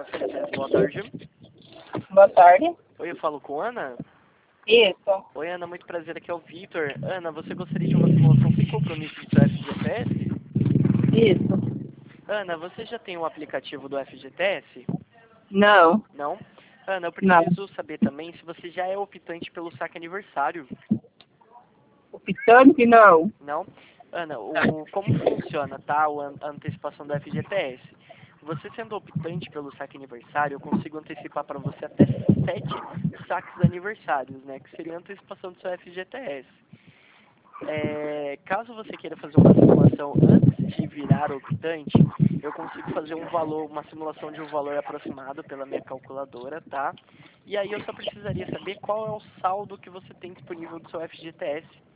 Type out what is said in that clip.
FGTS. Boa tarde. Boa tarde. Oi, eu falo com Ana? Isso. Oi, Ana, muito prazer, aqui é o Vitor. Ana, você gostaria de uma simulação sem compromisso do seu FGTS? Isso. Ana, você já tem o aplicativo do FGTS? Não. Não? Ana, eu Não. preciso saber também se você já é optante pelo saque aniversário. Optante, não. Não? Ana, como funciona, tá, a antecipação do FGTS? Você sendo optante pelo saque aniversário, eu consigo antecipar para você até 7 saques aniversários, né? Que seria a antecipação do seu FGTS. Caso você queira fazer uma simulação antes de virar optante, eu consigo fazer uma simulação de um valor aproximado pela minha calculadora, tá? E aí eu só precisaria saber qual é o saldo que você tem disponível do seu FGTS.